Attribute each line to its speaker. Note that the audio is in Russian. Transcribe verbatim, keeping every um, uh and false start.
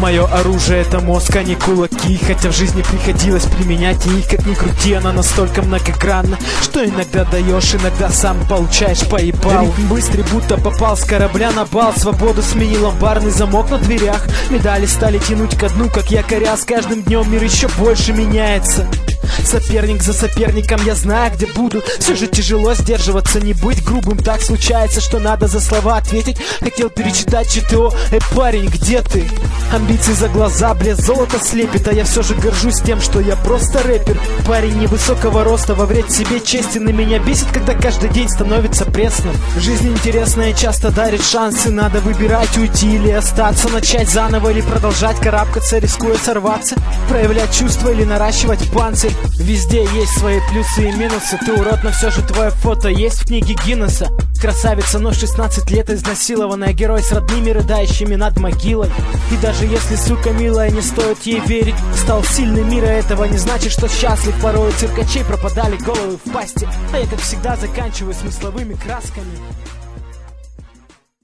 Speaker 1: Мое оружие — это мозг, а не кулаки. Хотя в жизни приходилось применять и их, как ни крути, она настолько многогранна, что иногда даешь, иногда сам получаешь поебал. Ритм быстрый, будто попал с корабля на бал. Свободу сменил амбарный замок на дверях. Медали стали тянуть ко дну, как якоря. С каждым днем мир еще больше меняется. Соперник за соперником, я знаю, где буду. Все же тяжело сдерживаться, не быть грубым. Так случается, что надо за слова ответить. Хотел перечитать ЧТО. Эй, парень, где ты? Амбиции за глаза, блеск золото слепит. А я все же горжусь тем, что я просто рэпер. Парень невысокого роста, во вред себе честен. И меня бесит, когда каждый день становится пресным. Жизнь интересная часто дарит шансы. Надо выбирать, уйти или остаться. Начать заново или продолжать карабкаться, рискуя сорваться. Проявлять чувства или наращивать панцирь. Везде есть свои плюсы и минусы. Ты урод, но все же твое фото есть в книге Гиннесса. Красавица, но шестнадцать лет изнасилованная. Герой с родными, рыдающими над могилой. И даже если, сука милая, не стоит ей верить, стал сильным мира, этого не значит, что счастлив. Порой у циркачей пропадали головы в пасти. А я, как всегда, заканчиваю смысловыми красками.